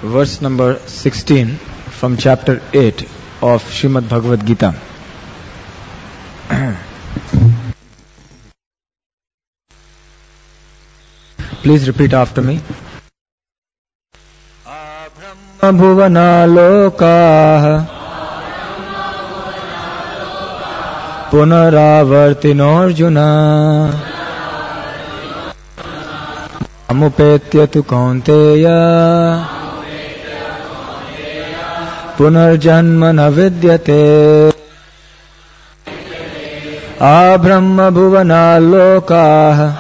verse number 16 from chapter 8 of Srimad Bhagavad Gita. Please repeat after me. Abrahma bhuvana lokah punaravartino arjuna amupetya tu kaunteya punarjanma na vidyate. Abrahma bhuvana lokah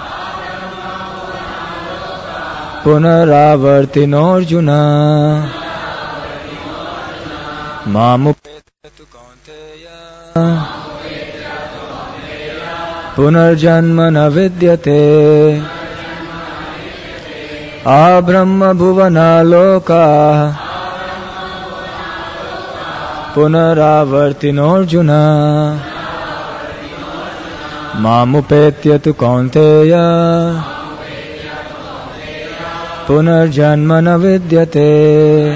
punaravartino arjuna mamupetya tu kaunteya punarjanma na vidyate. Abrahma bhuvana lokah punaravartino arjuna mamupetya tu kaunteya punarjanma na vidyate.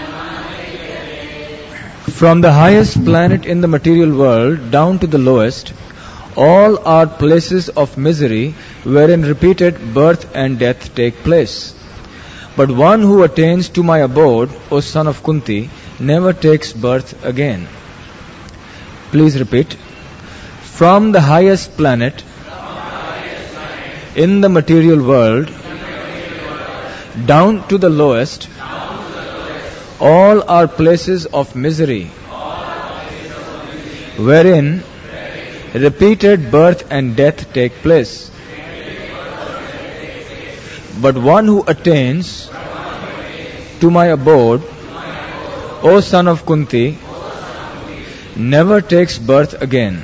From the highest planet in the material world down to the lowest, all are places of misery wherein repeated birth and death take place. But one who attains to my abode, O son of Kunti, never takes birth again. Please repeat. From the highest planet in the material world down to the lowest, all are places of misery wherein repeated birth and death take place. But one who attains to my abode, O son of Kunti, never takes birth again.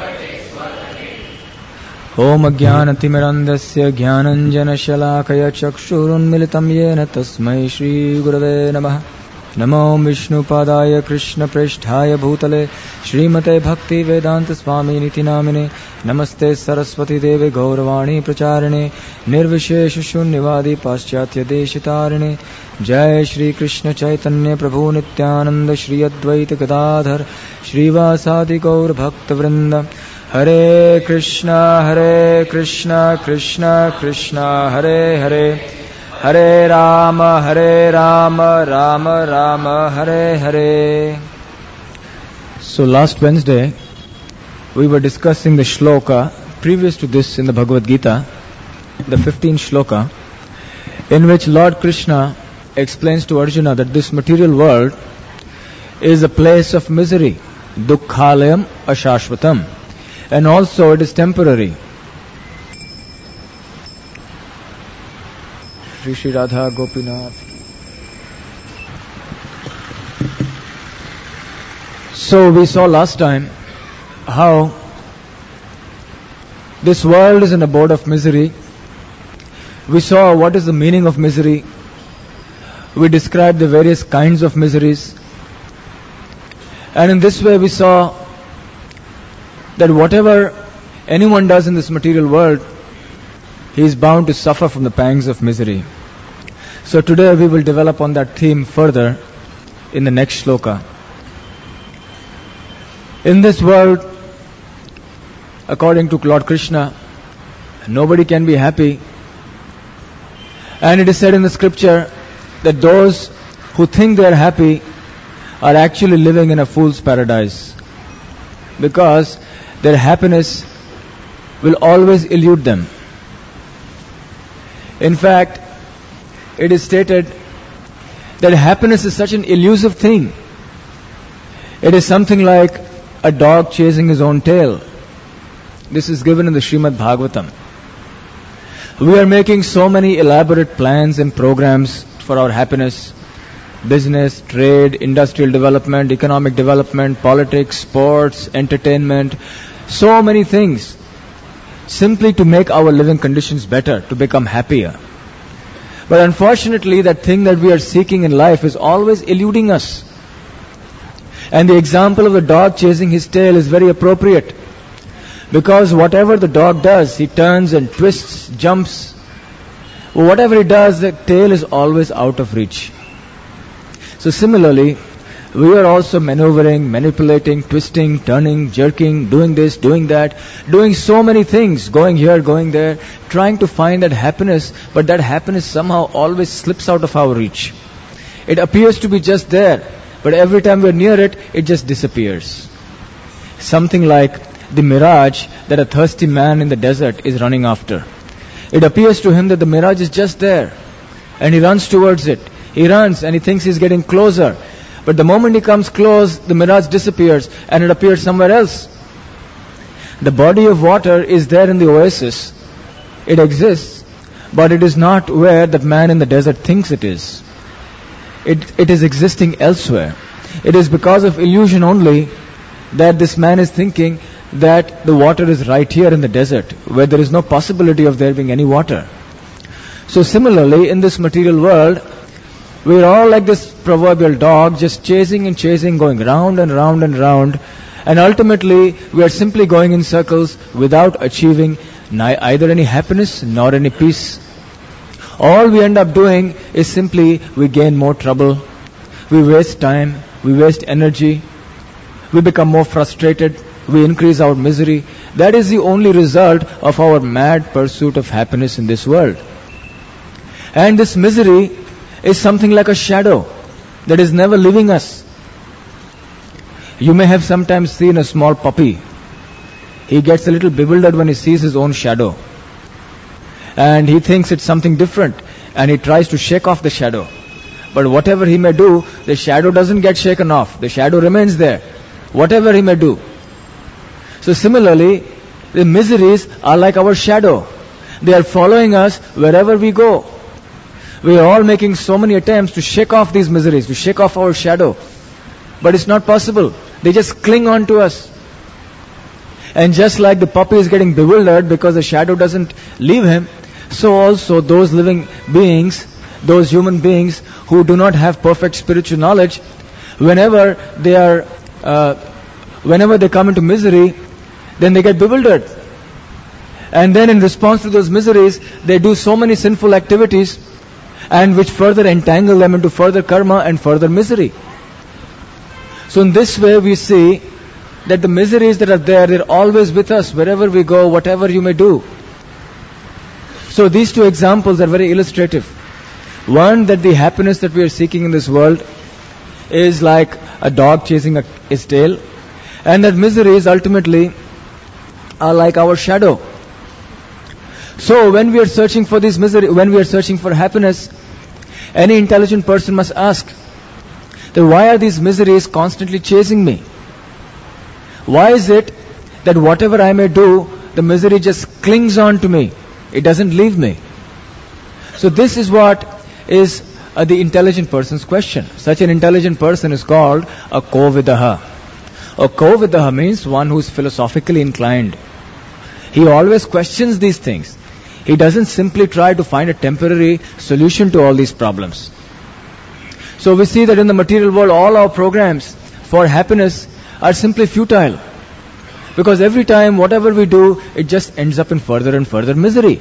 Om Ajnanatimirandasya Jnananjana Chakshurunmilitam Yena Tasmai Shri Gurave Namaha. Namo Vishnu Padaya Krishna Prishthaya Bhutale Srimate Bhakti Vedanta Swami Niti Namine. Namaste Saraswati Deve Gauravani Pracharine Nirvishesha Shunyavadi Paschatya Deshitarine. Jai Shri Krishna Chaitanya Prabhu Nityananda Shri Advaita Gadadhar Shrivasadi Gaur Bhakta Vrinda. Hare Krishna Krishna Krishna Hare Hare, Hare Rama Rama Rama Hare Hare. So last Wednesday we were discussing the shloka previous to this in the Bhagavad Gita, the 15th shloka, in which Lord Krishna explains to Arjuna that this material world is a place of misery, dukkhalayam ashashvatam, and also it is temporary. Shri Radha Gopinath. So we saw last time how this world is an abode of misery. We saw what is the meaning of misery. We described the various kinds of miseries. And in this way we saw that whatever anyone does in this material world, he is bound to suffer from the pangs of misery. So today we will develop on that theme further in the next shloka. In this world, according to Lord Krishna, nobody can be happy. And it is said in the scripture that those who think they are happy are actually living in a fool's paradise, because their happiness will always elude them. In fact, it is stated that happiness is such an elusive thing. It is something like a dog chasing his own tail. This is given in the Srimad Bhagavatam. We are making so many elaborate plans and programs for our happiness. Business, trade, industrial development, economic development, politics, sports, entertainment, so many things, simply to make our living conditions better, to become happier. But unfortunately, that thing that we are seeking in life is always eluding us. And the example of the dog chasing his tail is very appropriate. Because whatever the dog does, he turns and twists, jumps. Whatever he does, the tail is always out of reach. So similarly, we are also maneuvering, manipulating, twisting, turning, jerking, doing this, doing that, doing so many things, going here, going there, trying to find that happiness, but that happiness somehow always slips out of our reach. It appears to be just there, but every time we're near it, it just disappears. Something like the mirage that a thirsty man in the desert is running after. It appears to him that the mirage is just there, and he runs towards it. He runs and he thinks he's getting closer. But the moment he comes close, the mirage disappears and it appears somewhere else. The body of water is there in the oasis. It exists, but it is not where that man in the desert thinks it is. It is existing elsewhere. It is because of illusion only that this man is thinking that the water is right here in the desert, where there is no possibility of there being any water. So similarly, in this material world, we are all like this proverbial dog, just chasing and chasing, going round and round and round. And ultimately, we are simply going in circles without achieving either any happiness nor any peace. All we end up doing is simply we gain more trouble. We waste time. We waste energy. We become more frustrated. We increase our misery. That is the only result of our mad pursuit of happiness in this world. And this misery is something like a shadow that is never leaving us. You may have sometimes seen a small puppy. He gets a little bewildered when he sees his own shadow. And he thinks it's something different. And he tries to shake off the shadow. But whatever he may do, the shadow doesn't get shaken off. The shadow remains there. Whatever he may do. So similarly, the miseries are like our shadow. They are following us wherever we go. We are all making so many attempts to shake off these miseries, to shake off our shadow. But it's not possible. They just cling on to us. And just like the puppy is getting bewildered because the shadow doesn't leave him, so also those living beings, those human beings who do not have perfect spiritual knowledge, whenever they come into misery, then they get bewildered. And then in response to those miseries, they do so many sinful activities, and which further entangle them into further karma and further misery. So in this way we see that the miseries that are there, they're always with us wherever we go, whatever you may do. So these two examples are very illustrative. One, that the happiness that we are seeking in this world is like a dog chasing its tail, and that miseries ultimately are like our shadow. So when we are searching for this misery, when we are searching for happiness, any intelligent person must ask that why are these miseries constantly chasing me? Why is it that whatever I may do, the misery just clings on to me? It doesn't leave me. So this is what is the intelligent person's question. Such an intelligent person is called a Kovidaha. A Kovidaha means one who is philosophically inclined. He always questions these things. He doesn't simply try to find a temporary solution to all these problems. So we see that in the material world, all our programs for happiness are simply futile. Because every time, whatever we do, it just ends up in further and further misery.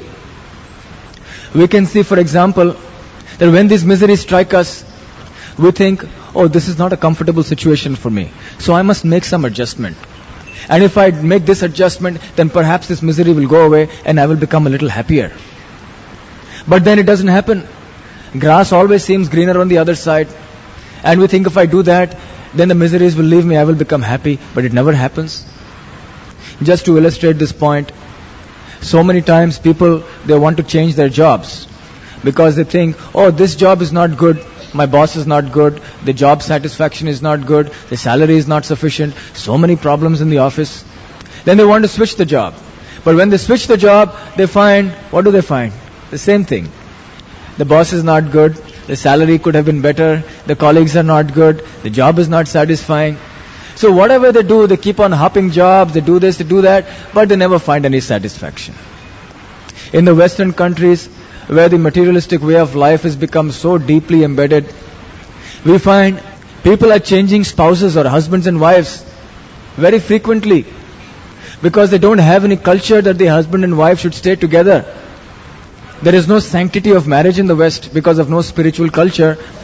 We can see, for example, that when these miseries strike us, we think, oh, this is not a comfortable situation for me, so I must make some adjustment. And if I make this adjustment, then perhaps this misery will go away and I will become a little happier. But then it doesn't happen. Grass always seems greener on the other side. And we think if I do that, then the miseries will leave me, I will become happy. But it never happens. Just to illustrate this point, so many times people, they want to change their jobs. Because they think, oh, this job is not good. My boss is not good, the job satisfaction is not good, the salary is not sufficient, so many problems in the office. Then they want to switch the job. But when they switch the job, they find, what do they find? The same thing. The boss is not good, the salary could have been better, the colleagues are not good, the job is not satisfying. So whatever they do, they keep on hopping jobs, they do this, they do that, but they never find any satisfaction. In the Western countries, where the materialistic way of life has become so deeply embedded, we find people are changing spouses or husbands and wives very frequently because they don't have any culture that the husband and wife should stay together. There is no sanctity of marriage in the West because of no spiritual culture.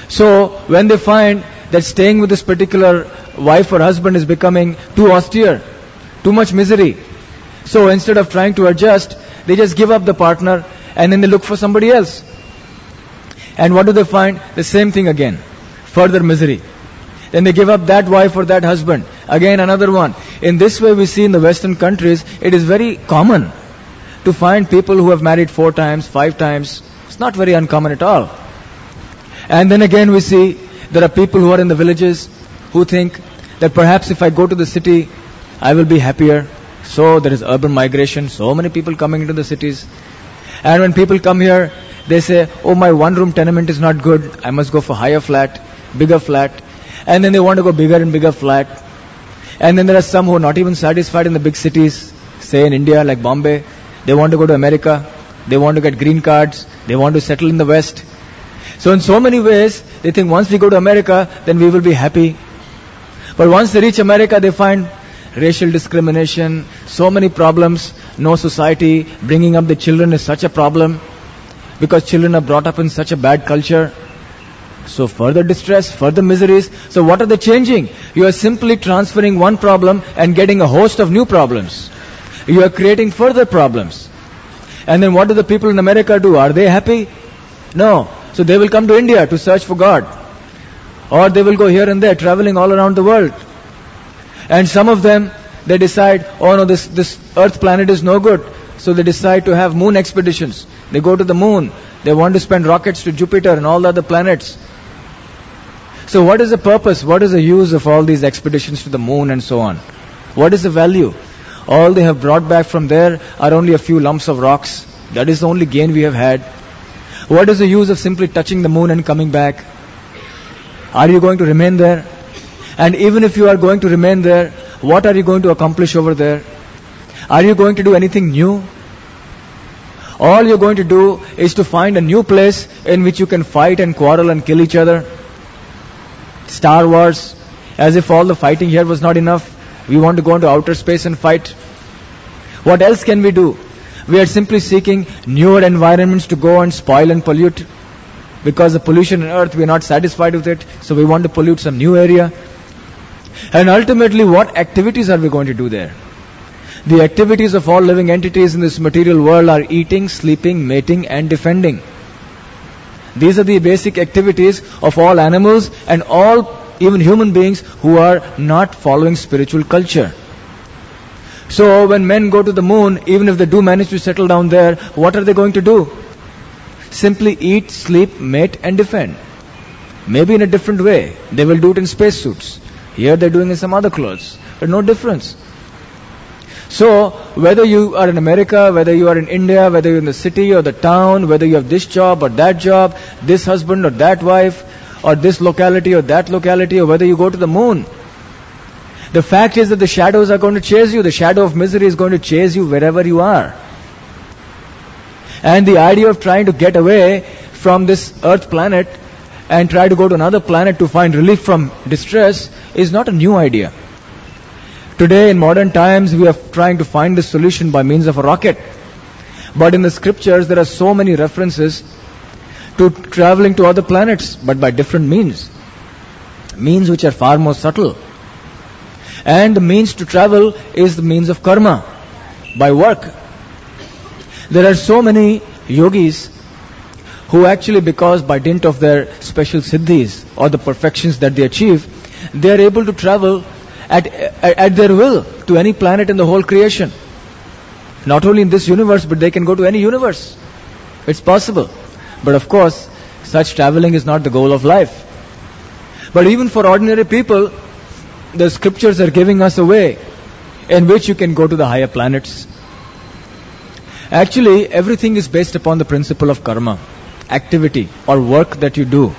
So when they find that staying with this particular wife or husband is becoming too austere, too much misery, so instead of trying to adjust, they just give up the partner and then they look for somebody else. And what do they find? The same thing again. Further misery. Then they give up that wife or that husband. Again another one. In this way we see in the Western countries, it is very common to find people who have married 4 times, 5 times. It's not very uncommon at all. And then again we see there are people who are in the villages who think that perhaps if I go to the city, I will be happier. So there is urban migration, so many people coming into the cities. And when people come here, they say, oh, my one-room tenement is not good. I must go for higher flat, bigger flat. And then they want to go bigger and bigger flat. And then there are some who are not even satisfied in the big cities, say in India like Bombay. They want to go to America. They want to get green cards. They want to settle in the West. So in so many ways, they think once we go to America, then we will be happy. But once they reach America, they find racial discrimination, so many problems, no society, bringing up the children is such a problem because children are brought up in such a bad culture. So further distress, further miseries. So what are they changing? You are simply transferring one problem and getting a host of new problems. You are creating further problems. And then what do the people in America do? Are they happy? No. So they will come to India to search for God. Or they will go here and there, traveling all around the world. And some of them, they decide, oh no, this earth planet is no good. So they decide to have moon expeditions. They go to the moon. They want to spend rockets to Jupiter and all the other planets. So what is the purpose? What is the use of all these expeditions to the moon and so on? What is the value? All they have brought back from there are only a few lumps of rocks. That is the only gain we have had. What is the use of simply touching the moon and coming back? Are you going to remain there? And even if you are going to remain there, what are you going to accomplish over there? Are you going to do anything new? All you're going to do is to find a new place in which you can fight and quarrel and kill each other. Star Wars, as if all the fighting here was not enough. We want to go into outer space and fight. What else can we do? We are simply seeking newer environments to go and spoil and pollute. Because the pollution on earth, we are not satisfied with it, so we want to pollute some new area. And ultimately, what activities are we going to do there? The activities of all living entities in this material world are eating, sleeping, mating, and defending. These are the basic activities of all animals and all, even human beings who are not following spiritual culture. So when men go to the moon, even if they do manage to settle down there, what are they going to do? Simply eat, sleep, mate, and defend. Maybe in a different way. They will do it in spacesuits. Here they're doing it in some other clothes. But no difference. So, whether you are in America, whether you are in India, whether you're in the city or the town, whether you have this job or that job, this husband or that wife, or this locality or that locality, or whether you go to the moon, the fact is that the shadows are going to chase you. The shadow of misery is going to chase you wherever you are. And the idea of trying to get away from this earth planet and try to go to another planet to find relief from distress is not a new idea. Today in modern times we are trying to find the solution by means of a rocket. But in the scriptures there are so many references to traveling to other planets, but by different means. Means which are far more subtle. And the means to travel is the means of karma, by work. There are so many yogis who actually, because by dint of their special siddhis or the perfections that they achieve, they are able to travel at their will to any planet in the whole creation. Not only in this universe, but they can go to any universe. It's possible. But of course, such traveling is not the goal of life. But even for ordinary people, the scriptures are giving us a way in which you can go to the higher planets. Actually, everything is based upon the principle of karma, activity or work that you do.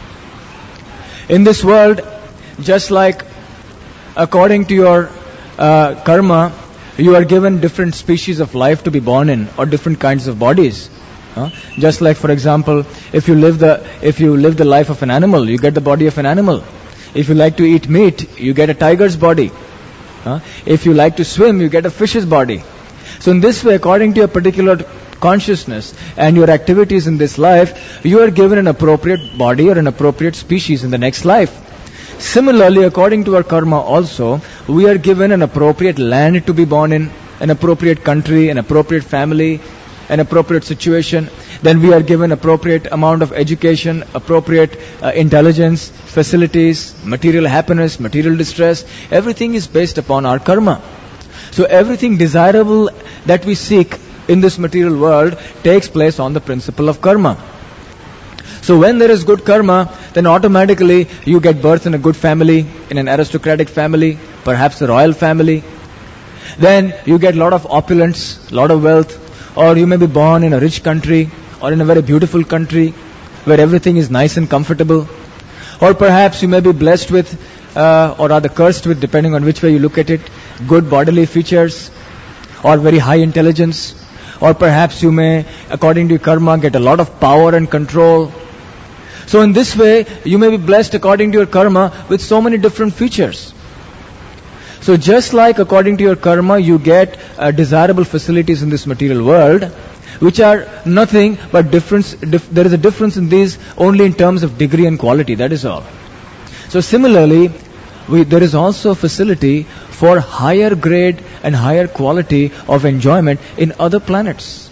In this world, just like according to your karma, you are given different species of life to be born in, or different kinds of bodies. Just like, for example, if you live the life of an animal, you get the body of an animal. If you like to eat meat, you get a tiger's body. If you like to swim, you get a fish's body. So in this way, according to your particular consciousness and your activities in this life, you are given an appropriate body or an appropriate species in the next life. Similarly, according to our karma also, we are given an appropriate land to be born in, an appropriate country, an appropriate family, an appropriate situation. Then we are given appropriate amount of education, appropriate intelligence, facilities, material happiness, material distress. Everything is based upon our karma. So everything desirable that we seek in this material world takes place on the principle of karma. So when there is good karma, then automatically you get birth in a good family, in an aristocratic family, perhaps a royal family. Then you get a lot of opulence, lot of wealth, or you may be born in a rich country or in a very beautiful country where everything is nice and comfortable. Or perhaps you may be blessed with, or rather cursed with, depending on which way you look at it, good bodily features or very high intelligence. Or perhaps you may, according to your karma, get a lot of power and control. So in this way, you may be blessed according to your karma with so many different features. So just like according to your karma, you get desirable facilities in this material world, which are nothing but difference. There is a difference in these only in terms of degree and quality. That is all. So similarly, there is also a facility for higher grade and higher quality of enjoyment in other planets.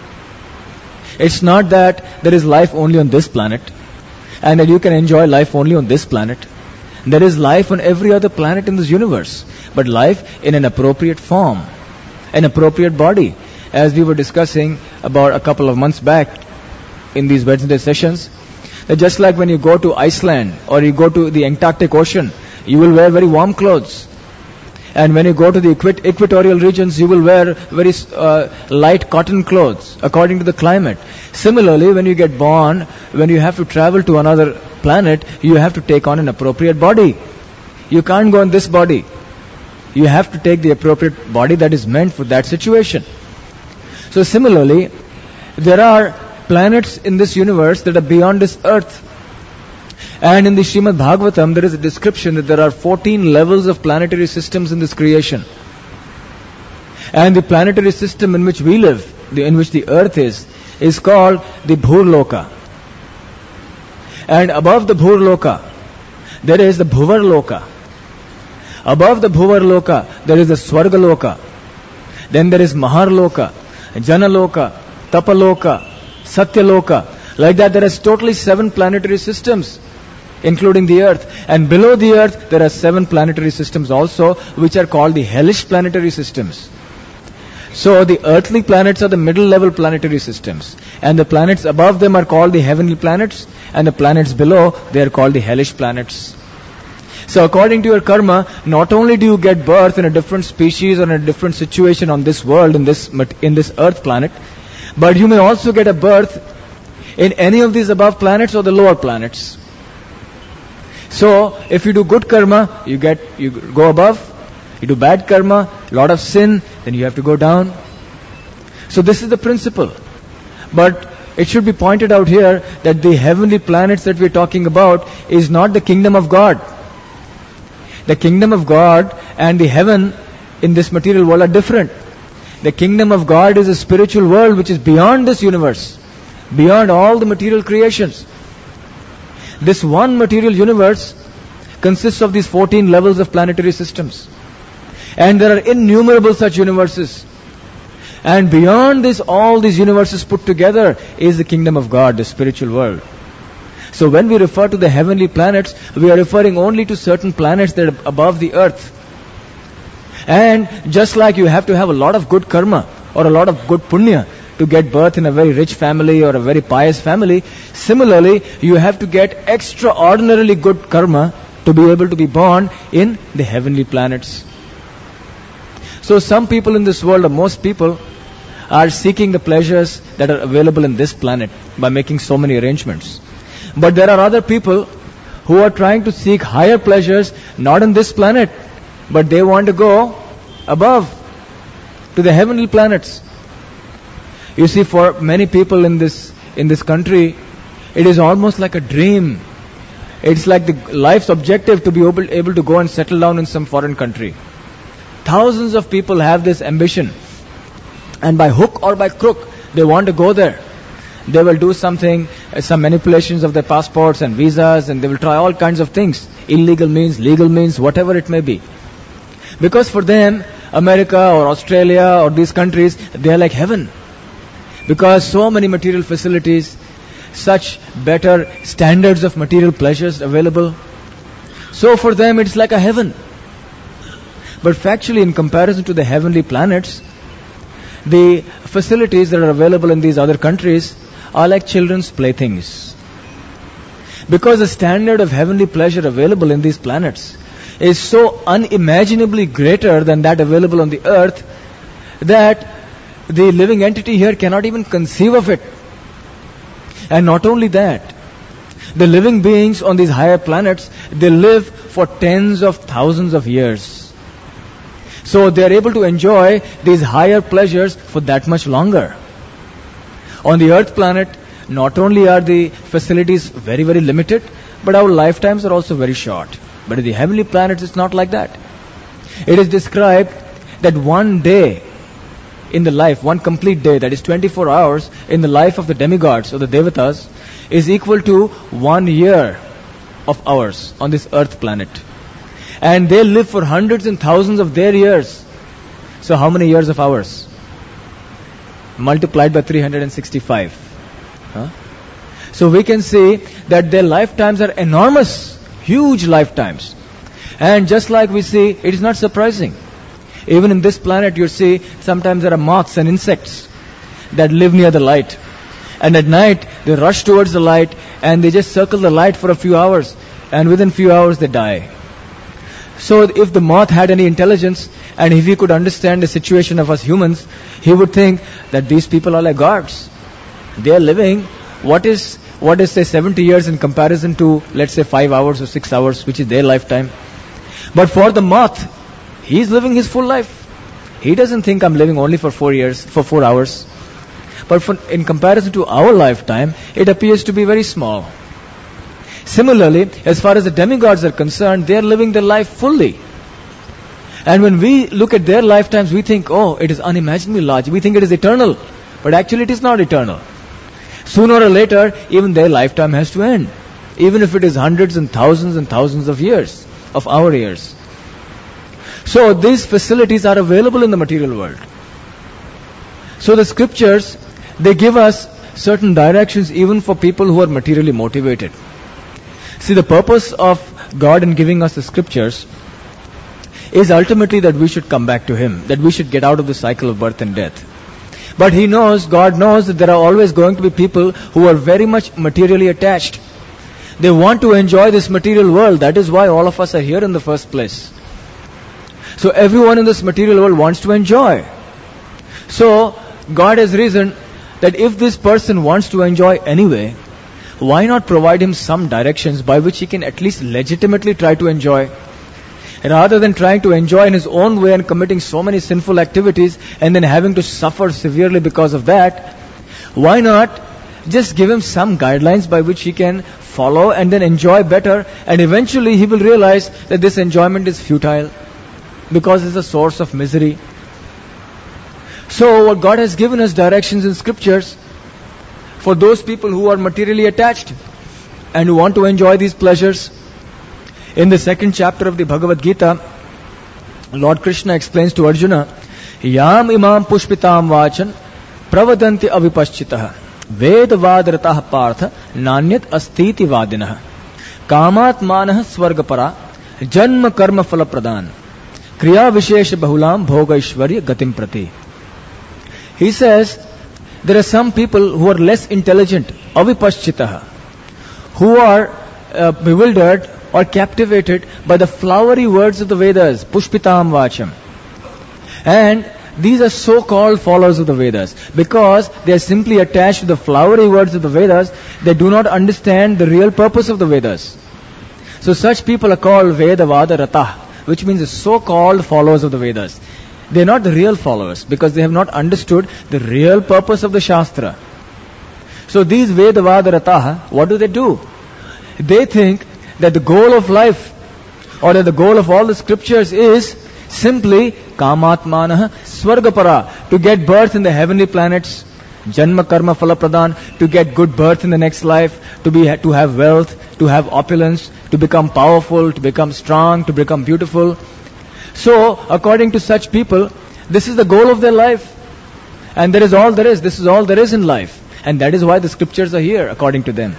It's not that there is life only on this planet, and that you can enjoy life only on this planet. There is life on every other planet in this universe, but life in an appropriate form, an appropriate body. As we were discussing about a couple of months back in these Wednesday sessions, that just like when you go to Iceland or you go to the Antarctic Ocean, you will wear very warm clothes. And when you go to the equatorial regions, you will wear very light cotton clothes according to the climate. Similarly, when you get born, when you have to travel to another planet, you have to take on an appropriate body. You can't go on this body. You have to take the appropriate body that is meant for that situation. So similarly, there are planets in this universe that are beyond this earth. And in the Srimad Bhagavatam, there is a description that there are 14 levels of planetary systems in this creation. And the planetary system in which we live, in which the earth is called the Bhurloka. And above the Bhurloka, there is the Bhuvarloka. Above the Bhuvarloka, there is the Swargaloka. Then there is Maharloka, Janaloka, Tapaloka, Satyaloka. Like that, there is totally 7 planetary systems, including the earth. And below the earth, there are 7 planetary systems also, which are called the hellish planetary systems. So the earthly planets are the middle level planetary systems. And the planets above them are called the heavenly planets. And the planets below, they are called the hellish planets. So according to your karma, not only do you get birth in a different species or in a different situation on this world, in this earth planet, but you may also get a birth in any of these above planets or the lower planets. So if you do good karma, you go above. You do bad karma, a lot of sin, then you have to go down. So this is the principle. But it should be pointed out here that the heavenly planets that we're talking about is not the kingdom of God. The kingdom of God and the heaven in this material world are different. The kingdom of God is a spiritual world which is beyond this universe, beyond all the material creations. This one material universe consists of these 14 levels of planetary systems. And there are innumerable such universes. And beyond this, all these universes put together is the kingdom of God, the spiritual world. So when we refer to the heavenly planets, we are referring only to certain planets that are above the earth. And just like you have to have a lot of good karma or a lot of good punya to get birth in a very rich family or a very pious family, similarly, you have to get extraordinarily good karma to be able to be born in the heavenly planets. So some people in this world, or most people, are seeking the pleasures that are available in this planet by making so many arrangements. But there are other people who are trying to seek higher pleasures, not in this planet, but they want to go above to the heavenly planets. You see, for many people in this country, it is almost like a dream. It's like the life's objective to be able to go and settle down in some foreign country. Thousands of people have this ambition. And by hook or by crook, They want to go there. They will do something, some manipulations of their passports and visas, and they will try all kinds of things. Illegal means, legal means, whatever it may be. Because for them, America or Australia or these countries, they are like heaven. Because so many material facilities, such better standards of material pleasures available. So for them, it's like a heaven. But factually, in comparison to the heavenly planets, the facilities that are available in these other countries are like children's playthings. Because the standard of heavenly pleasure available in these planets is so unimaginably greater than that available on the earth that the living entity here cannot even conceive of it. And not only that, the living beings on these higher planets, they live for tens of thousands of years. So they are able to enjoy these higher pleasures for that much longer. On the earth planet, not only are the facilities very, very limited, but our lifetimes are also very short. But in the heavenly planets, it's not like that. It is described that one day in the life, one complete day, that is 24 hours in the life of the demigods or the devatas, is equal to 1 year of hours on this earth planet. And they live for hundreds and thousands of their years. So how many years of hours? Multiplied by 365. So we can see that their lifetimes are enormous, huge lifetimes. And just like we see, it is not surprising. Even in this planet, you see, sometimes there are moths and insects that live near the light. And at night, they rush towards the light and they just circle the light for a few hours. And within few hours, they die. So if the moth had any intelligence and if he could understand the situation of us humans, he would think that these people are like gods. They are living, what is say 70 years in comparison to, let's say 5 hours or 6 hours, which is their lifetime. But for the moth, he is living his full life. He doesn't think I'm living only for 4 hours. But in comparison to our lifetime, it appears to be very small. Similarly, as far as the demigods are concerned, they are living their life fully. And when we look at their lifetimes, we think, oh, it is unimaginably large. We think it is eternal. But actually it is not eternal. Sooner or later, even their lifetime has to end. Even if it is hundreds and thousands of years, of our years. So these facilities are available in the material world. So the scriptures, they give us certain directions even for people who are materially motivated. See, the purpose of God in giving us the scriptures is ultimately that we should come back to Him, that we should get out of the cycle of birth and death. But He knows, God knows that there are always going to be people who are very much materially attached. They want to enjoy this material world. That is why all of us are here in the first place. So everyone in this material world wants to enjoy. So God has reasoned that if this person wants to enjoy anyway, why not provide him some directions by which he can at least legitimately try to enjoy? Rather than trying to enjoy in his own way and committing so many sinful activities and then having to suffer severely because of that, why not just give him some guidelines by which he can follow and then enjoy better, and eventually he will realize that this enjoyment is futile because it's a source of misery. So what God has given us directions in scriptures for those people who are materially attached and who want to enjoy these pleasures. In the second chapter of the Bhagavad Gita, Lord Krishna explains to Arjuna, Yam imam pushpitam vachan pravadanti avipaschitah vedavadratah partha nanyat astiti vadinah kamat manah swargapara janma karma phala pradan kriya vishesha bahulam bhoga ishwarya gatim prati. He says, there are some people who are less intelligent, avipaschitah, who are bewildered or captivated by the flowery words of the Vedas, pushpitam vacham. And these are so-called followers of the Vedas. Because they are simply attached to the flowery words of the Vedas, they do not understand the real purpose of the Vedas. So such people are called Vedavada Ratah, which means the so-called followers of the Vedas. They are not the real followers because they have not understood the real purpose of the Shastra. So these Vedavada Ratah, what do? They think that the goal of life or that the goal of all the scriptures is simply kamatmanah swargapara, to get birth in the heavenly planets Janma karma phala pradhan, to get good birth in the next life, to have wealth, to have opulence, to become powerful, to become strong, to become beautiful. So, according to such people, this is the goal of their life. And that is all there is. This is all there is in life. And that is why the scriptures are here, according to them.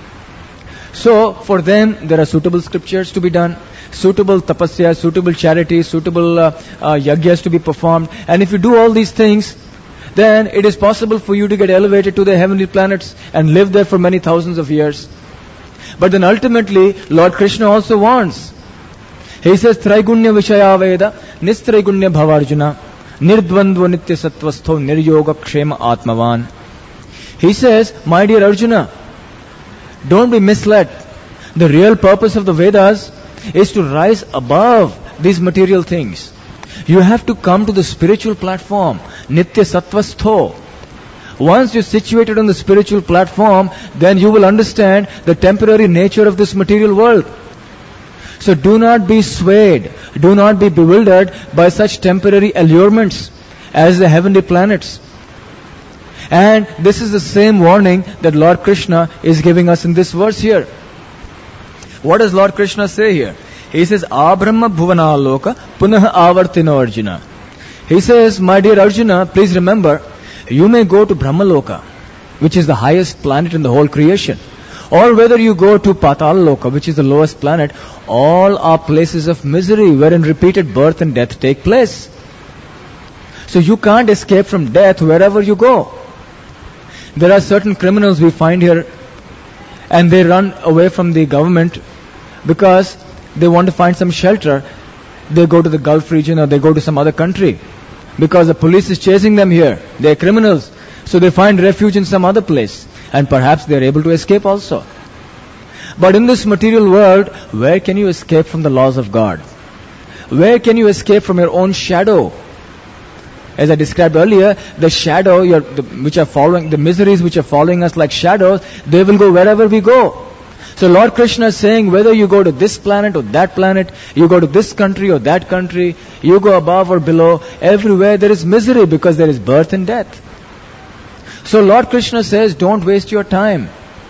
So, for them, there are suitable scriptures to be done, suitable tapasya, suitable charity, suitable yagyas to be performed. And if you do all these things, then it is possible for you to get elevated to the heavenly planets and live there for many thousands of years. But then ultimately, Lord Krishna also warns. He says, Traigunya Vishaya Veda, Nistraigunya Bhavarjuna, Nirdvandva Nitya Sattvastho, Niryoga Kshema Atmavan. He says, my dear Arjuna, don't be misled. The real purpose of the Vedas is to rise above these material things. You have to come to the spiritual platform, Nitya Sattvastho. Once you're situated on the spiritual platform, then you will understand the temporary nature of this material world. So do not be swayed, do not be bewildered by such temporary allurements as the heavenly planets. And this is the same warning that Lord Krishna is giving us in this verse here. What does Lord Krishna say here? He says, Abrahma bhuvana loka punaha avartino Arjuna. He says, my dear Arjuna, please remember, you may go to Brahmaloka, which is the highest planet in the whole creation. Or whether you go to Patala-loka, which is the lowest planet, all are places of misery wherein repeated birth and death take place. So you can't escape from death wherever you go. There are certain criminals we find here, and they run away from the government because they want to find some shelter. They go to the Gulf region or they go to some other country because the police is chasing them here. They are criminals. So they find refuge in some other place, and perhaps they are able to escape also. But in this material world, where can you escape from the laws of God? Where can you escape from your own shadow? As I described earlier, the shadow, the miseries which are following us like shadows, they will go wherever we go. So Lord Krishna is saying, whether you go to this planet or that planet, you go to this country or that country, you go above or below, everywhere there is misery because there is birth and death. So Lord Krishna says, don't waste your time.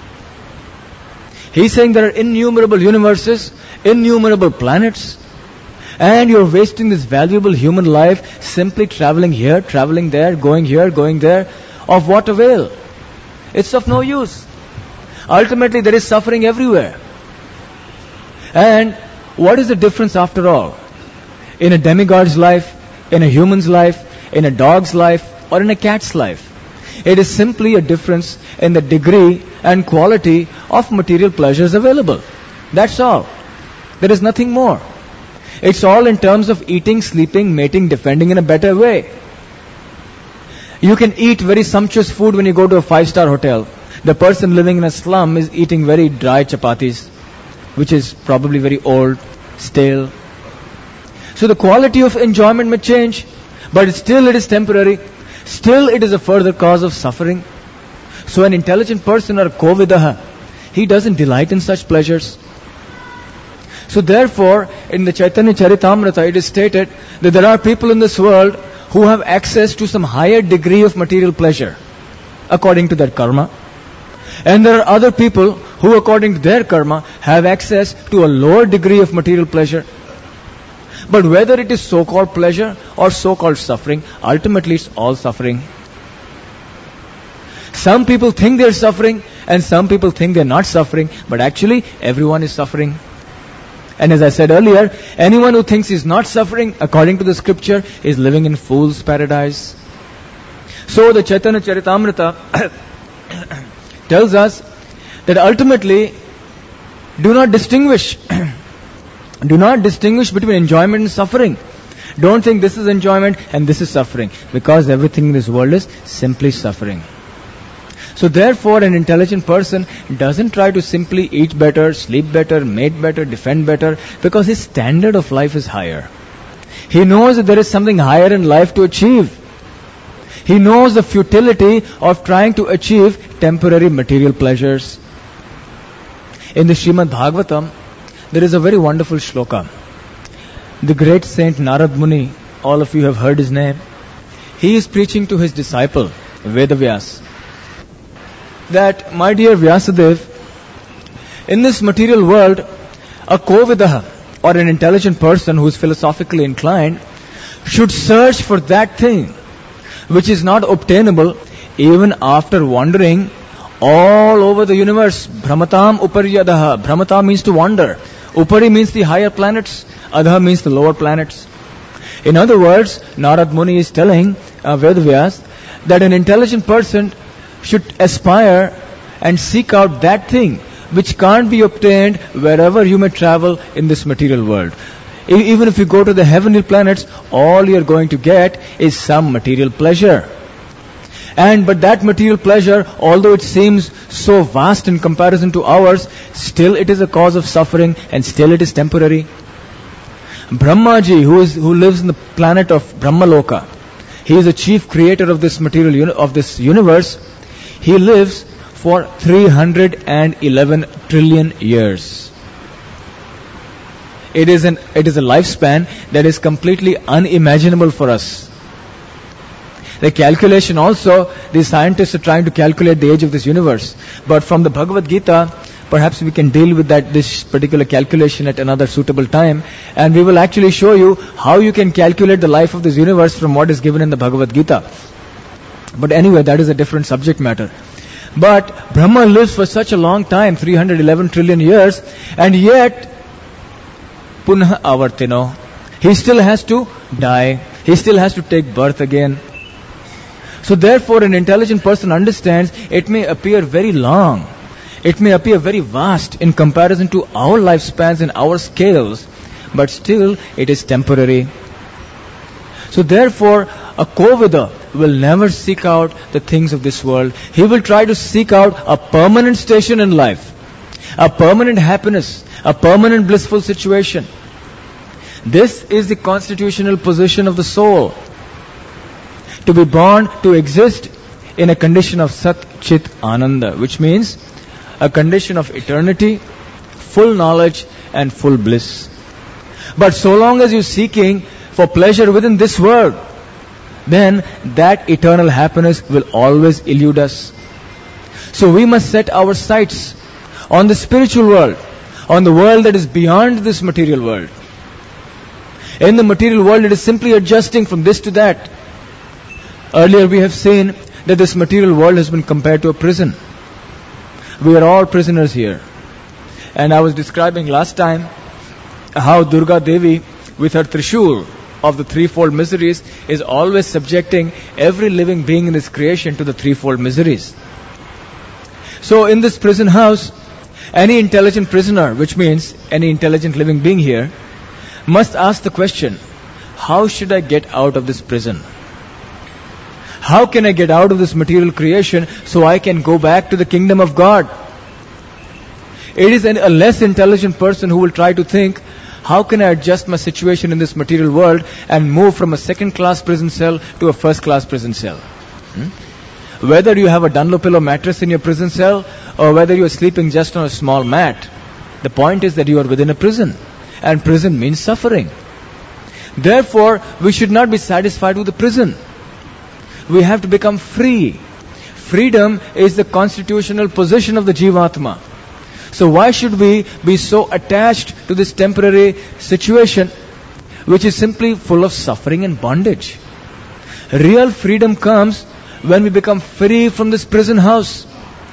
He's saying there are innumerable universes, innumerable planets, and you're wasting this valuable human life simply traveling here, traveling there, going here, going there. Of what avail? It's of no use. Ultimately, there is suffering everywhere. And what is the difference after all? In a demigod's life, in a human's life, in a dog's life, or in a cat's life? It is simply a difference in the degree and quality of material pleasures available. That's all. There is nothing more. It's all in terms of eating, sleeping, mating, defending in a better way. You can eat very sumptuous food when you go to a 5-star hotel. The person living in a slum is eating very dry chapatis, which is probably very old, stale. So the quality of enjoyment may change, but still it is temporary. Still it is a further cause of suffering. So an intelligent person or a kovidaha, he doesn't delight in such pleasures. So therefore, in the Chaitanya Charitamrita, it is stated that there are people in this world who have access to some higher degree of material pleasure, according to their karma. And there are other people who, according to their karma, have access to a lower degree of material pleasure. But whether it is so-called pleasure or so-called suffering, ultimately it's all suffering. Some people think they're suffering, and some people think they're not suffering, but actually everyone is suffering. And as I said earlier, anyone who thinks he's not suffering, according to the scripture, is living in fool's paradise. So the Chaitanya Charitamrita tells us that ultimately, do not distinguish between enjoyment and suffering. Don't think this is enjoyment and this is suffering, because everything in this world is simply suffering. So therefore, an intelligent person doesn't try to simply eat better, sleep better, mate better, defend better, because his standard of life is higher. He knows that there is something higher in life to achieve. He knows the futility of trying to achieve temporary material pleasures. In the Srimad Bhagavatam, there is a very wonderful shloka. The great saint Narad Muni, all of you have heard his name. He is preaching to his disciple, Vedavyas. that, my dear Vyasadeva, in this material world, a Kovidaha, or an intelligent person who is philosophically inclined, should search for that thing which is not obtainable even after wandering all over the universe. Brahmatam uparyadaha. Brahmata means to wander. Upari means the higher planets. Adha means the lower planets. In other words, Narad Muni is telling Vedavyas that an intelligent person should aspire and seek out that thing which can't be obtained wherever you may travel in this material world. Even if you go to the heavenly planets, all you're going to get is some material pleasure. But that material pleasure, although it seems so vast in comparison to ours, still it is a cause of suffering and still it is temporary. Brahmaji, who lives in the planet of Brahmaloka, he is the chief creator of this material of this universe. He lives for 311 trillion years. It is a lifespan that is completely unimaginable for us. The calculation also, the scientists are trying to calculate the age of this universe. But from the Bhagavad Gita, perhaps we can deal with this particular calculation at another suitable time. And we will actually show you how you can calculate the life of this universe from what is given in the Bhagavad Gita. But anyway, that is a different subject matter. But Brahma lives for such a long time, 311 trillion years, and yet, punah avartino, he still has to die. He still has to take birth again. So therefore, an intelligent person understands it may appear very long. It may appear very vast in comparison to our lifespans and our scales, but still it is temporary. So therefore, a Kovida will never seek out the things of this world. He will try to seek out a permanent station in life, a permanent happiness, a permanent blissful situation. This is the constitutional position of the soul. To be born, to exist in a condition of Sat Chit Ananda, which means a condition of eternity, full knowledge and full bliss. But so long as you're seeking for pleasure within this world, then that eternal happiness will always elude us. So we must set our sights on the spiritual world, on the world that is beyond this material world. In the material world, it is simply adjusting from this to that. Earlier we have seen that this material world has been compared to a prison. We are all prisoners here. And I was describing last time how Durga Devi, with her Trishul of the threefold miseries, is always subjecting every living being in this creation to the threefold miseries. So in this prison house, any intelligent prisoner, which means any intelligent living being here, must ask the question, how should I get out of this prison? How can I get out of this material creation so I can go back to the kingdom of God? It is a less intelligent person who will try to think, how can I adjust my situation in this material world and move from a second-class prison cell to a first-class prison cell? Whether you have a Dunlopillow mattress in your prison cell or whether you are sleeping just on a small mat, the point is that you are within a prison. And prison means suffering. Therefore, we should not be satisfied with the prison. We have to become free. Freedom is the constitutional position of the Jivatma. So why should we be so attached to this temporary situation which is simply full of suffering and bondage? Real freedom comes when we become free from this prison house.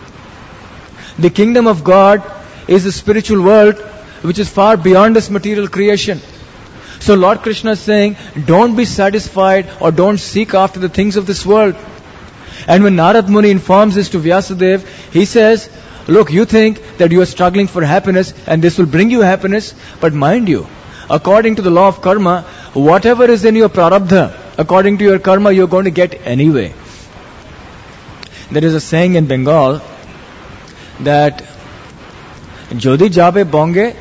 The kingdom of God is the spiritual world which is far beyond this material creation. So Lord Krishna is saying, don't be satisfied or don't seek after the things of this world. And when Narad Muni informs this to Vyasadeva, he says, look, you think that you are struggling for happiness and this will bring you happiness, but mind you, according to the law of karma, whatever is in your prarabdha, according to your karma, you're going to get anyway. There is a saying in Bengal that Jodi jabe bonge,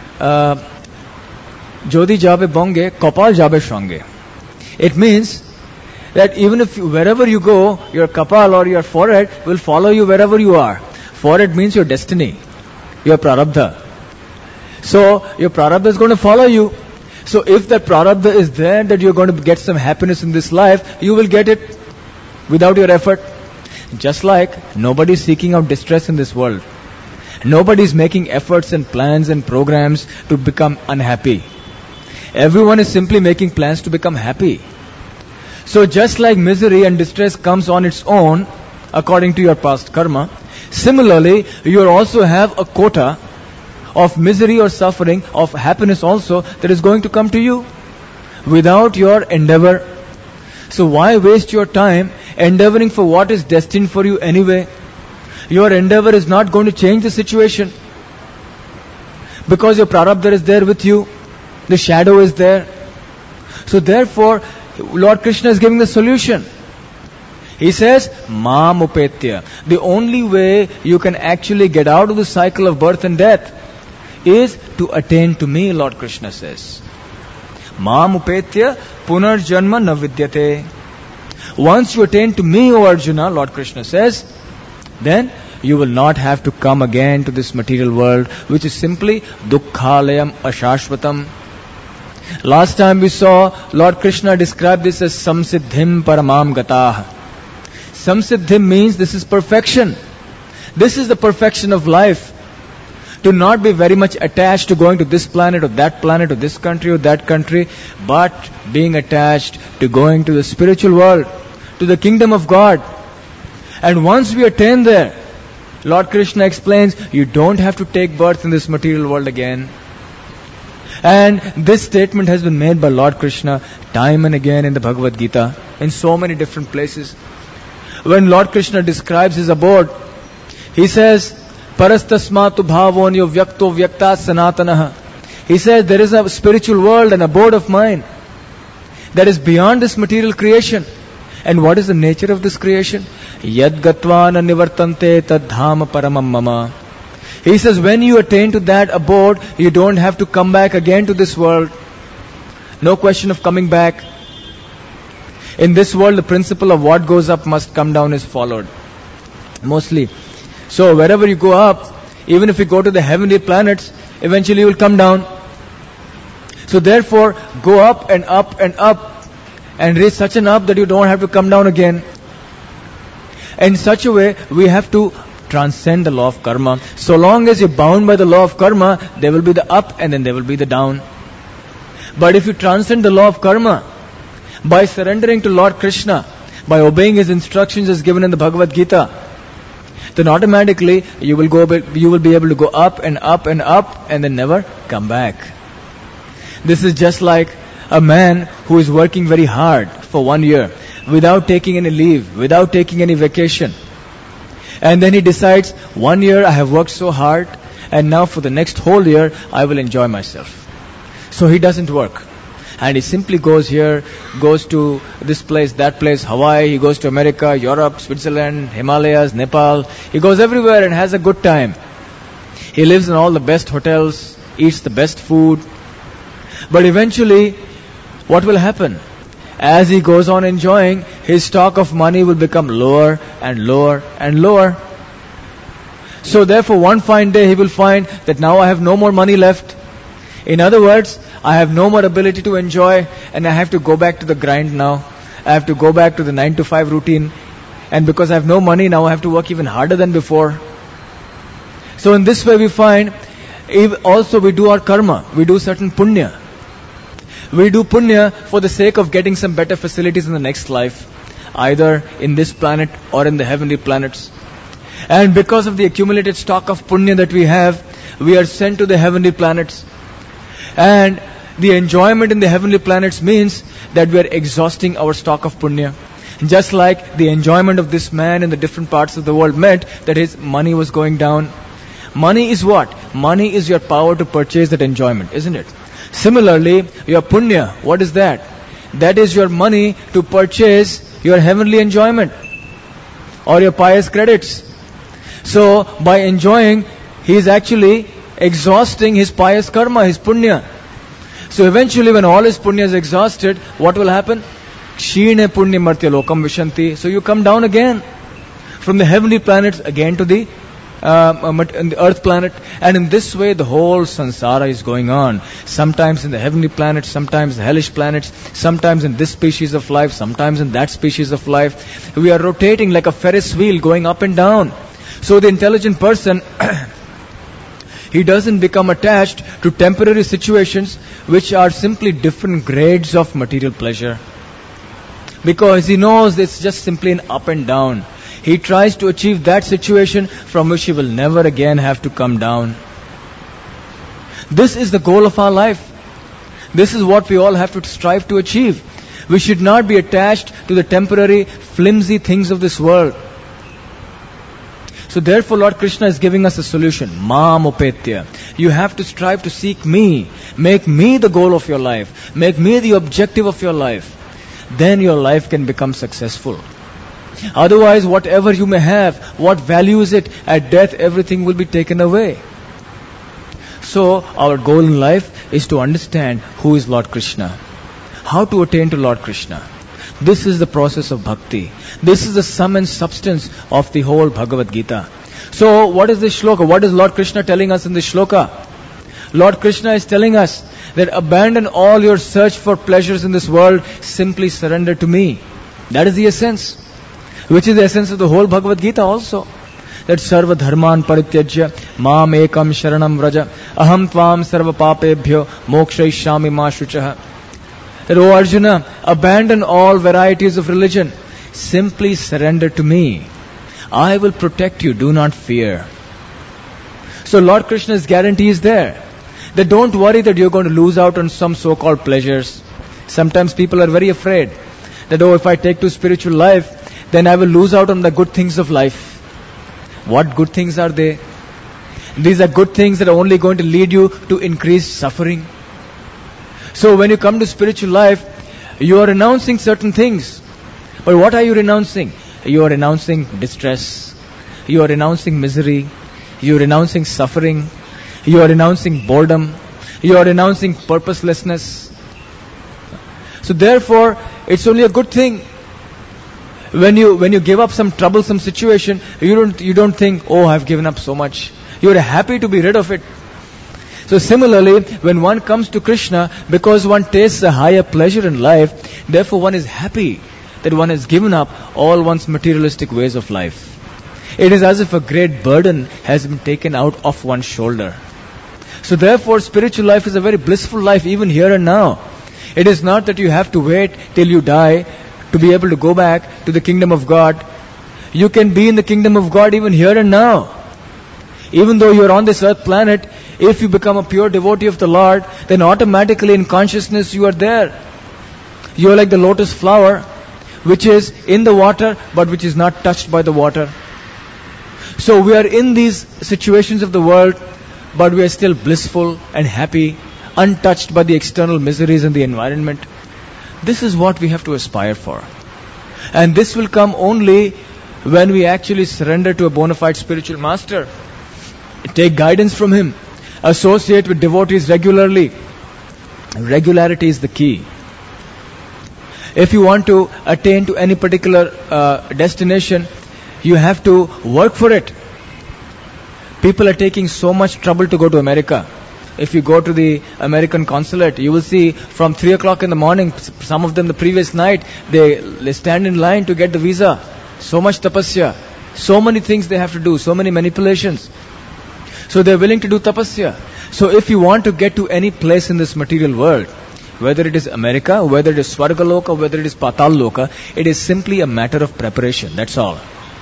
Jodi jabe bonge, kapal jabe shonge. It means that even if wherever you go, your kapal or your forehead will follow you wherever you are. Forehead means your destiny, your prarabdha. So your prarabdha is going to follow you. So if that prarabdha is there, that you're going to get some happiness in this life, you will get it without your effort. Just like nobody is seeking out distress in this world. Nobody is making efforts and plans and programs to become unhappy. Everyone is simply making plans to become happy. So just like misery and distress comes on its own, according to your past karma, similarly, you also have a quota of misery or suffering, of happiness also, that is going to come to you without your endeavor. So why waste your time endeavoring for what is destined for you anyway? Your endeavor is not going to change the situation, because your prarabdha is there with you. The shadow is there. So therefore, Lord Krishna is giving the solution. He says, Mam upetya. The only way you can actually get out of the cycle of birth and death is to attain to me, Lord Krishna says. Mam upetya punarjanma na vidyate. Once you attain to me, O Arjuna, Lord Krishna says, then you will not have to come again to this material world, which is simply dukkhalayam ashashvatam. Last time we saw Lord Krishna describe this as samsiddhim paramam gatah. Samsiddhim means this is perfection. This is the perfection of life. To not be very much attached to going to this planet or that planet or this country or that country, but being attached to going to the spiritual world, to the kingdom of God. And once we attain there, Lord Krishna explains, you don't have to take birth in this material world again. And this statement has been made by Lord Krishna time and again in the Bhagavad Gita, in so many different places. When Lord Krishna describes his abode, he says, Parastasmatu bhavonyo vyakto vyakta sanatanaha. He says, there is a spiritual world, an abode of mine, that is beyond this material creation. And what is the nature of this creation? Yad gatvana nivartante tadham paramam mama. He says, when you attain to that abode, you don't have to come back again to this world. No question of coming back. In this world, the principle of what goes up must come down is followed. Mostly. So wherever you go up, even if you go to the heavenly planets, eventually you will come down. So therefore, go up and up and up, and reach such an up that you don't have to come down again. In such a way, we have to transcend the law of karma. So long as you're bound by the law of karma, there will be the up and then there will be the down. But if you transcend the law of karma by surrendering to Lord Krishna, by obeying his instructions as given in the Bhagavad Gita, then automatically you will be able to go up and up and up and then never come back. This is just like a man who is working very hard for 1 year without taking any leave, without taking any vacation. And then he decides, 1 year I have worked so hard, and now for the next whole year I will enjoy myself. So he doesn't work. And he simply goes here, goes to this place, that place, Hawaii, he goes to America, Europe, Switzerland, Himalayas, Nepal. He goes everywhere and has a good time. He lives in all the best hotels, eats the best food. But eventually, what will happen? As he goes on enjoying, his stock of money will become lower and lower and lower. So therefore, one fine day he will find that now I have no more money left. In other words, I have no more ability to enjoy, and I have to go back to the grind now. I have to go back to the 9 to 5 routine. And because I have no money, now I have to work even harder than before. So in this way we find, also we do our karma, we do certain punya. We do punya for the sake of getting some better facilities in the next life, either in this planet or in the heavenly planets. And because of the accumulated stock of punya that we have, we are sent to the heavenly planets. And the enjoyment in the heavenly planets means that we are exhausting our stock of punya. Just like the enjoyment of this man in the different parts of the world meant that his money was going down. Money is what? Money is your power to purchase that enjoyment, isn't it? Similarly, your punya, what is that? That is your money to purchase your heavenly enjoyment or your pious credits. So, by enjoying, he is actually exhausting his pious karma, his punya. So eventually when all his punya is exhausted, what will happen? Kshine punya martya lokam vishanti. So you come down again from the heavenly planets again to the in the earth planet, and in this way the whole samsara is going on. Sometimes in the heavenly planets, sometimes the hellish planets, sometimes in this species of life, sometimes in that species of life. We are rotating like a Ferris wheel, going up and down. So the intelligent person, he doesn't become attached to temporary situations which are simply different grades of material pleasure, because he knows it's just simply an up and down. He tries to achieve that situation from which he will never again have to come down. This is the goal of our life. This is what we all have to strive to achieve. We should not be attached to the temporary, flimsy things of this world. So therefore Lord Krishna is giving us a solution. Mam upetya. You have to strive to seek me. Make me the goal of your life. Make me the objective of your life. Then your life can become successful. Otherwise, whatever you may have, what value is it? At death, everything will be taken away. So, our goal in life is to understand who is Lord Krishna. How to attain to Lord Krishna. This is the process of bhakti. This is the sum and substance of the whole Bhagavad Gita. So, what is this shloka? What is Lord Krishna telling us in this shloka? Lord Krishna is telling us that abandon all your search for pleasures in this world, simply surrender to me. That is the essence. Which is the essence of the whole Bhagavad Gita also. That sarva dharman parityajya mam ekam sharanam vraja aham tvam sarva papebhyo mokshayishyami ma shuchaha. That, O Arjuna, abandon all varieties of religion. Simply surrender to me. I will protect you. Do not fear. So Lord Krishna's guarantee is there. That don't worry that you're going to lose out on some so-called pleasures. Sometimes people are very afraid that, if I take to spiritual life, then I will lose out on the good things of life. What good things are they? These are good things that are only going to lead you to increased suffering. So when you come to spiritual life, you are renouncing certain things. But what are you renouncing? You are renouncing distress. You are renouncing misery. You are renouncing suffering. You are renouncing boredom. You are renouncing purposelessness. So therefore, it's only a good thing. When you give up some troublesome situation, you don't think, I've given up so much. You are happy to be rid of it. So similarly, when one comes to Krishna, because one tastes a higher pleasure in life, therefore one is happy that one has given up all one's materialistic ways of life. It is as if a great burden has been taken out of one's shoulder. So therefore, spiritual life is a very blissful life, even here and now. It is not that you have to wait till you die to be able to go back to the kingdom of God. You can be in the kingdom of God even here and now. Even though you are on this earth planet, if you become a pure devotee of the Lord, then automatically in consciousness you are there. You are like the lotus flower, which is in the water, but which is not touched by the water. So we are in these situations of the world, but we are still blissful and happy, untouched by the external miseries in the environment. This is what we have to aspire for. And this will come only when we actually surrender to a bona fide spiritual master. Take guidance from him. Associate with devotees regularly. Regularity is the key. If you want to attain to any particular destination, you have to work for it. People are taking so much trouble to go to America. If you go to the American consulate, you will see from 3 o'clock in the morning, some of them the previous night, they stand in line to get the visa. So much tapasya. So many things they have to do. So many manipulations. So they are willing to do tapasya. So if you want to get to any place in this material world, whether it is America, whether it is Swargaloka, whether it is Pataloka, it is simply a matter of preparation. That's all.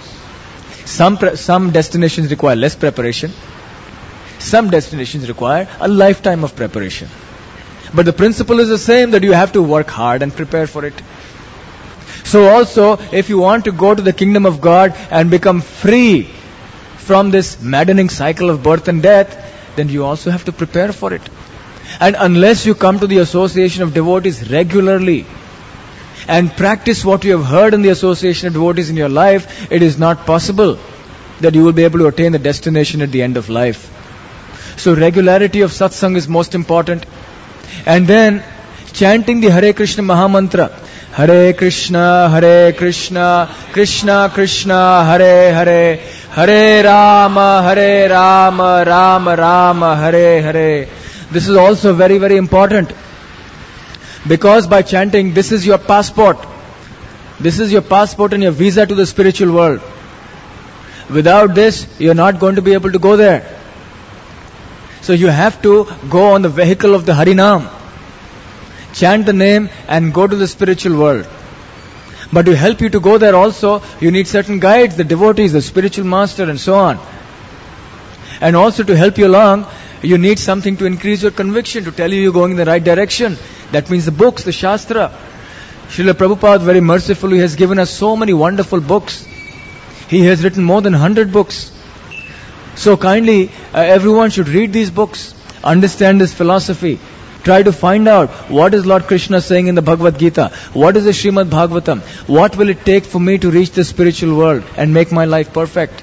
Some destinations require less preparation. Some destinations require a lifetime of preparation. But the principle is the same, that you have to work hard and prepare for it. So also, if you want to go to the kingdom of God and become free from this maddening cycle of birth and death, then you also have to prepare for it. And unless you come to the association of devotees regularly and practice what you have heard in the association of devotees in your life, it is not possible that you will be able to attain the destination at the end of life. So regularity of satsang is most important. And then chanting the Hare Krishna Mahamantra. Hare Krishna, Krishna Krishna, Hare Hare, Hare Rama, Rama Rama, Hare Hare. This is also very, very important. Because by chanting, this is your passport. This is your passport and your visa to the spiritual world. Without this, you're not going to be able to go there. So you have to go on the vehicle of the Harinam. Chant the name and go to the spiritual world. But to help you to go there also, you need certain guides, the devotees, the spiritual master and so on. And also to help you along, you need something to increase your conviction, to tell you you're going in the right direction. That means the books, the Shastra. Srila Prabhupada very mercifully has given us so many wonderful books. He has written more than 100 books. So kindly, everyone should read these books, understand this philosophy. Try to find out what is Lord Krishna saying in the Bhagavad Gita. What is the Srimad Bhagavatam? What will it take for me to reach the spiritual world and make my life perfect?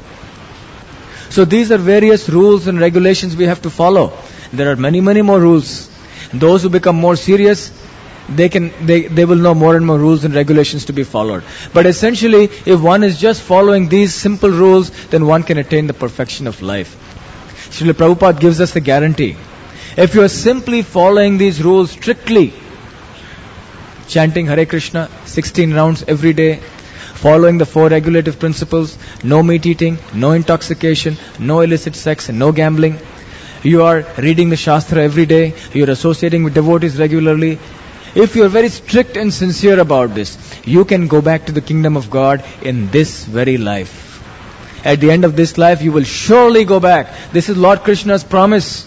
So these are various rules and regulations we have to follow. There are many, many more rules. Those who become more serious, they will know more and more rules and regulations to be followed. But essentially, if one is just following these simple rules, then one can attain the perfection of life. Srila Prabhupada gives us the guarantee. If you are simply following these rules strictly, chanting Hare Krishna 16 rounds every day, following the 4 regulative principles, no meat eating, no intoxication, no illicit sex, and no gambling, you are reading the Shastra every day, you are associating with devotees regularly. If you are very strict and sincere about this, you can go back to the kingdom of God in this very life. At the end of this life, you will surely go back. This is Lord Krishna's promise.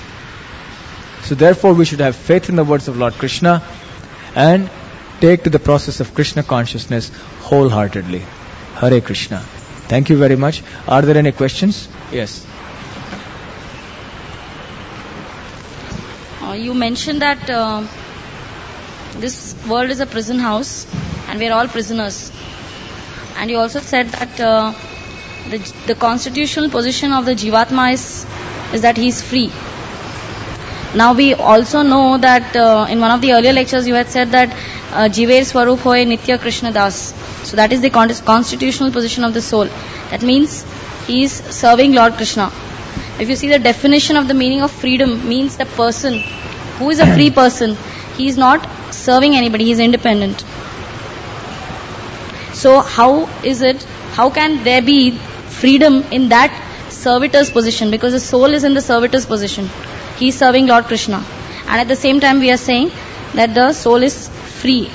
So therefore we should have faith in the words of Lord Krishna and take to the process of Krishna consciousness wholeheartedly. Hare Krishna. Thank you very much. Are there any questions? Yes. You mentioned that this world is a prison house and we are all prisoners. And you also said that the constitutional position of the Jivatma is that he is free. Now we also know that in one of the earlier lectures you had said that Jiver Swarup Hoy Nitya Krishna Das. So that is the constitutional position of the soul. That means he is serving Lord Krishna. If you see the definition of the meaning of freedom, means the person who is a free person, he is not serving anybody, he is independent. So how can there be freedom in that servitor's position? Because the soul is in the servitor's position. He is serving Lord Krishna. And at the same time we are saying that the soul is free.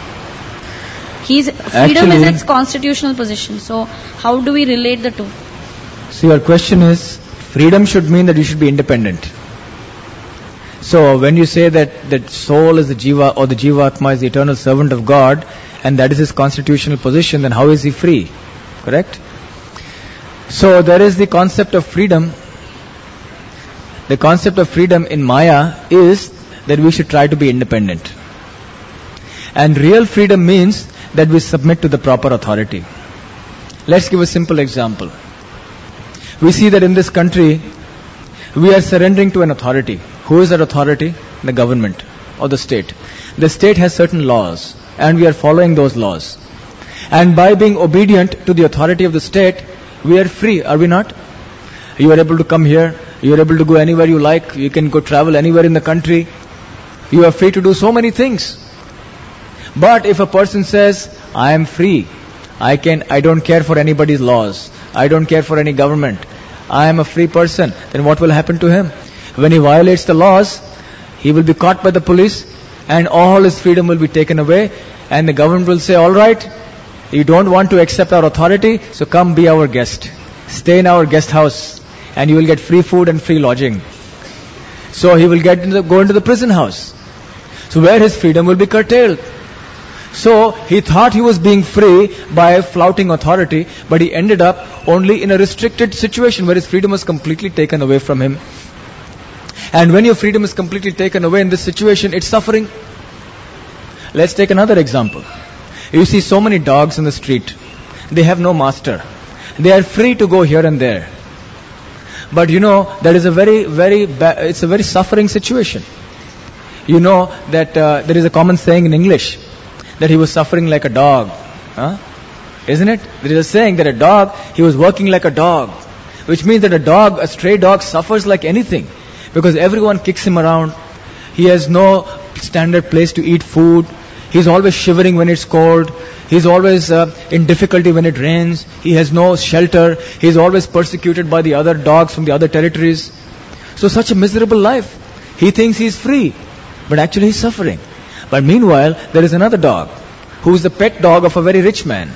Freedom is its constitutional position. So how do we relate the two? So your question is, freedom should mean that you should be independent. So when you say that soul is the Jiva or the Jivatma is the eternal servant of God and that is his constitutional position, then how is he free? Correct? So there is the concept of freedom. The concept of freedom in Maya is that we should try to be independent. And real freedom means that we submit to the proper authority. Let's give a simple example. We see that in this country, we are surrendering to an authority. Who is that authority? The government or the state. The state has certain laws and we are following those laws. And by being obedient to the authority of the state, we are free, are we not? You are able to come here. You are able to go anywhere you like. You can go travel anywhere in the country. You are free to do so many things. But if a person says, I am free, I don't care for anybody's laws, I don't care for any government, I am a free person, then what will happen to him? When he violates the laws, he will be caught by the police and all his freedom will be taken away, and the government will say, all right, you don't want to accept our authority, so come be our guest. Stay in our guest house and you will get free food and free lodging. So he will go into the prison house. So where his freedom will be curtailed. So he thought he was being free by flouting authority, but he ended up only in a restricted situation where his freedom was completely taken away from him. And when your freedom is completely taken away in this situation, it's suffering. Let's take another example. You see so many dogs in the street. They have no master. They are free to go here and there. But you know, that is it's a very suffering situation. You know that there is a common saying in English that he was suffering like a dog. Isn't it? There is a saying that a dog, he was working like a dog. Which means that a stray dog suffers like anything. Because everyone kicks him around. He has no standard place to eat food. He's always shivering when it's cold. He's always in difficulty when it rains. He has no shelter. He's always persecuted by the other dogs from the other territories. So such a miserable life. He thinks he's free, but actually he's suffering. But meanwhile, there is another dog, who is the pet dog of a very rich man.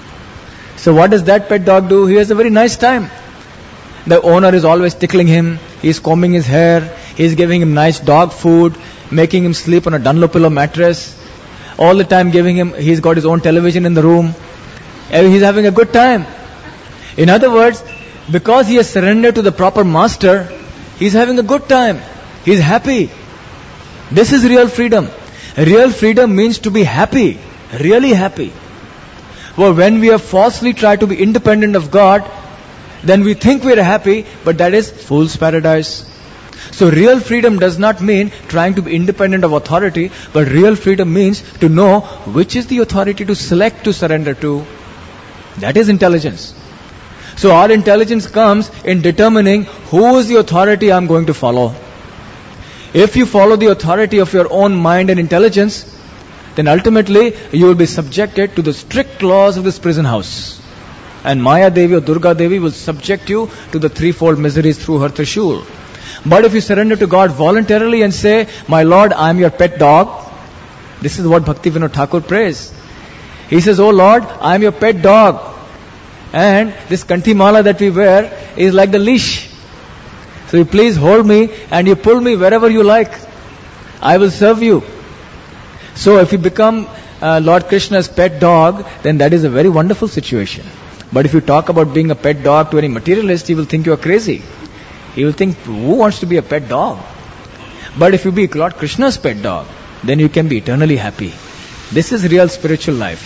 So what does that pet dog do? He has a very nice time. The owner is always tickling him. He's combing his hair. He's giving him nice dog food, making him sleep on a Dunlopillow mattress. All the time he's got his own television in the room. He's having a good time. In other words, because he has surrendered to the proper master, he's having a good time. He's happy. This is real freedom. Real freedom means to be happy. Really happy. Well, when we have falsely tried to be independent of God, then we think we're happy, but that is fool's paradise. So real freedom does not mean trying to be independent of authority, but real freedom means to know which is the authority to select to surrender to. That is intelligence. So our intelligence comes in determining who is the authority I'm going to follow. If you follow the authority of your own mind and intelligence, then ultimately you will be subjected to the strict laws of this prison house. And Maya Devi or Durga Devi will subject you to the threefold miseries through her Trishul. But if you surrender to God voluntarily and say, my Lord, I am your pet dog. This is what Bhaktivinoda Thakur prays. He says, oh Lord, I am your pet dog. And this Kanthi Mala that we wear is like the leash. So you please hold me and you pull me wherever you like. I will serve you. So if you become Lord Krishna's pet dog, then that is a very wonderful situation. But if you talk about being a pet dog to any materialist, he will think you are crazy. He will think, who wants to be a pet dog? But if you be Lord Krishna's pet dog, then you can be eternally happy. This is real spiritual life.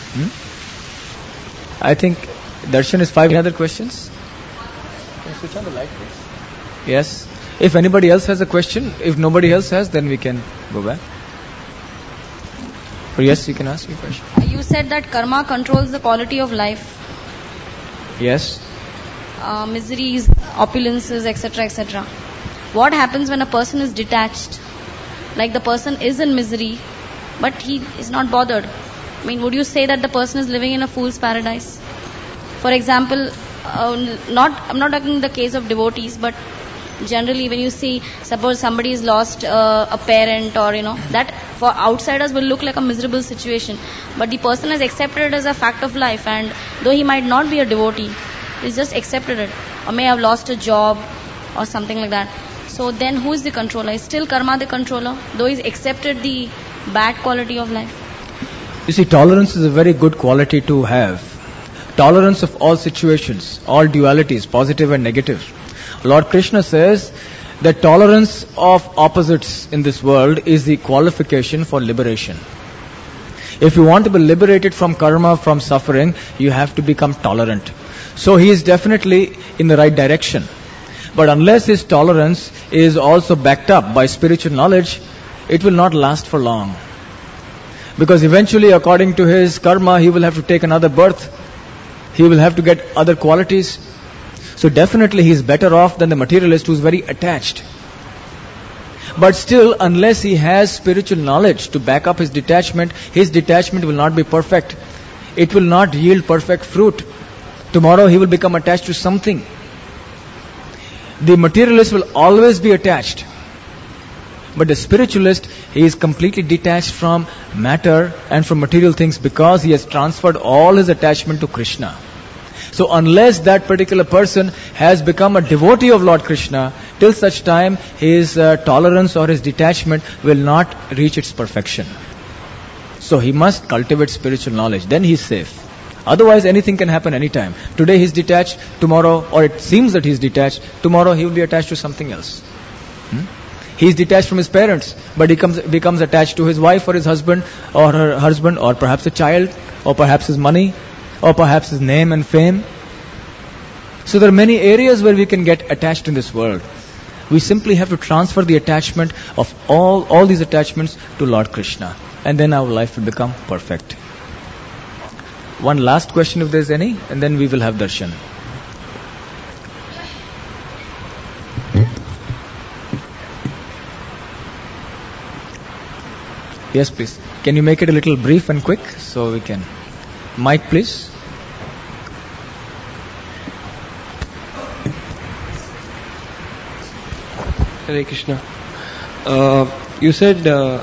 I think Darshan is 5. Any other questions? Can you switch on the light, please? Yes. If anybody else has a question, if nobody else has, then we can go back. Or yes, you can ask your question. You said that karma controls the quality of life. Yes. Miseries, opulences, etc., etc. What happens when a person is detached? Like the person is in misery, but he is not bothered. I mean, would you say that the person is living in a fool's paradise? For example, I'm not talking the case of devotees, but generally when you see, suppose somebody has lost a parent or, that for outsiders will look like a miserable situation. But the person has accepted it as a fact of life, and though he might not be a devotee, he's just accepted it. Or may have lost a job or something like that. So then who is the controller? Is still karma the controller, though he's accepted the bad quality of life? You see, tolerance is a very good quality to have. Tolerance of all situations, all dualities, positive and negative. Lord Krishna says that tolerance of opposites in this world is the qualification for liberation. If you want to be liberated from karma, from suffering, you have to become tolerant. So he is definitely in the right direction. But unless his tolerance is also backed up by spiritual knowledge, it will not last for long. Because eventually, according to his karma, he will have to take another birth. He will have to get other qualities. So definitely he is better off than the materialist who is very attached. But still, unless he has spiritual knowledge to back up his detachment will not be perfect. It will not yield perfect fruit. Tomorrow he will become attached to something. The materialist will always be attached. But the spiritualist, he is completely detached from matter and from material things because he has transferred all his attachment to Krishna. So unless that particular person has become a devotee of Lord Krishna, till such time his tolerance or his detachment will not reach its perfection. So he must cultivate spiritual knowledge, then he is safe. Otherwise anything can happen anytime. Today he is detached, tomorrow, or it seems that he is detached, tomorrow he will be attached to something else. He is detached from his parents, but he becomes attached to his wife or his husband or her husband or perhaps a child or perhaps his money or perhaps his name and fame. So there are many areas where we can get attached in this world. We simply have to transfer the attachment of all these attachments to Lord Krishna, and then our life will become perfect. One last question if there's any, and then we will have darshan. Yes, please. Can you make it a little brief and quick so we can... Mic, please. Hare Krishna. You said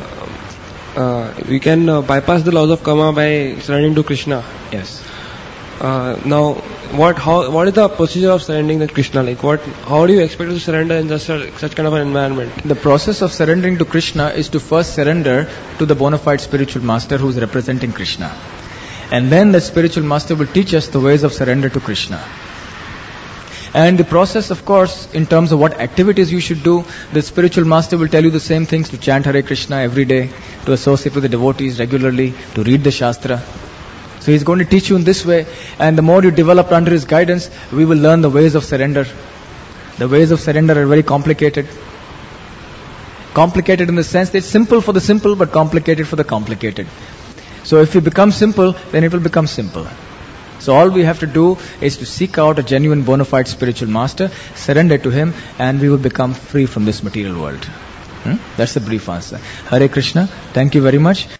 we can bypass the laws of karma by surrendering to Krishna. Yes. Now, what is the procedure of surrendering to Krishna? Like, how do you expect to surrender in such kind of an environment? The process of surrendering to Krishna is to first surrender to the bona fide spiritual master who is representing Krishna. And then the spiritual master will teach us the ways of surrender to Krishna. And the process, of course, in terms of what activities you should do, the spiritual master will tell you the same things: to chant Hare Krishna every day, to associate with the devotees regularly, to read the Shastra. So he's going to teach you in this way, and the more you develop under his guidance, we will learn the ways of surrender. The ways of surrender are very complicated. Complicated in the sense that it's simple for the simple, but complicated for the complicated. So if you become simple, then it will become simple. So all we have to do is to seek out a genuine bona fide spiritual master, surrender to him, and we will become free from this material world. That's the brief answer. Hare Krishna. Thank you very much.